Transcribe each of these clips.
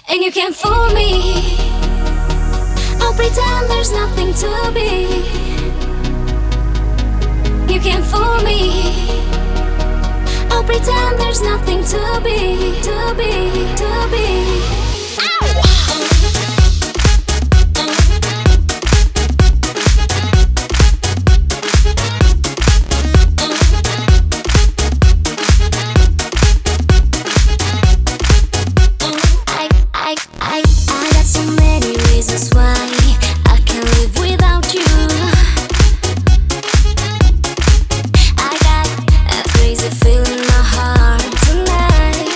and you can't fool me. I'll pretend there's nothing to be. You can't fool me. I'll pretend there's nothing to be, to be, to be. I got so many reasons why I can't live without you. I got a crazy feeling in my heart tonight.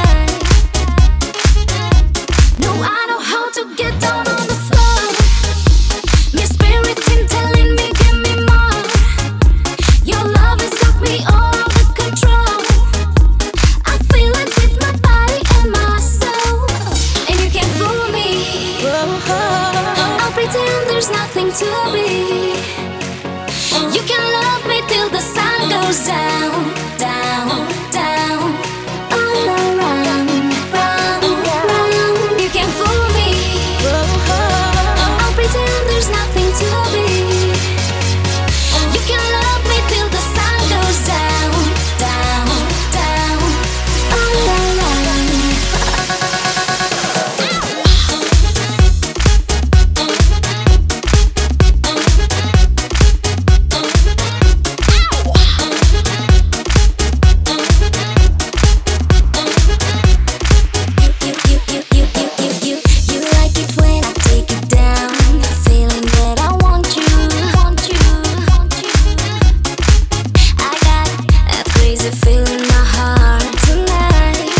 No, I know how to get down on the floor. My spirit in telling me, give me more. Your love has got me all under control. I feel it with my body and my soul, and you can't fool me. I'll pretend there's nothing to be. You can love me till the sun goes down, down, down. All around, round, round. You can't fool me. I'll pretend there's nothing to be. You can love me till the sun goes down, down, down. All around. You like it when I take it down, feeling that I want you, want you, want you. I got a crazy feeling in my heart tonight.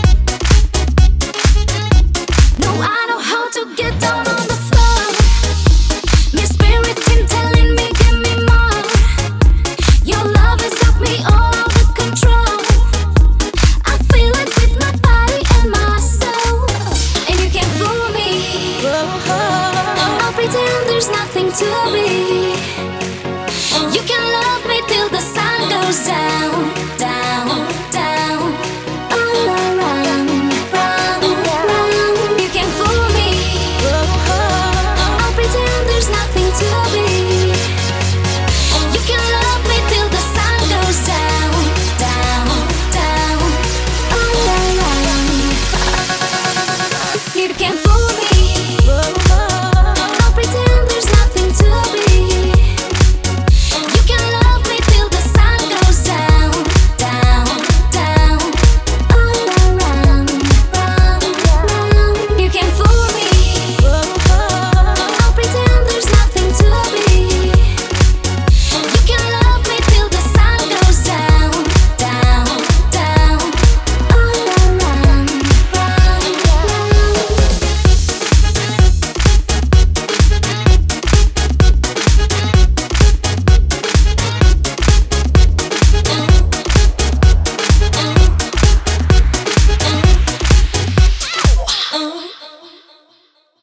No, I know how to get down on the floor. My spirit in telling me, give me more. Your love has got me all under control. I feel it with my body and my soul, and you can't fool me. I'll pretend there's nothing to be. You can love me till the sun goes down,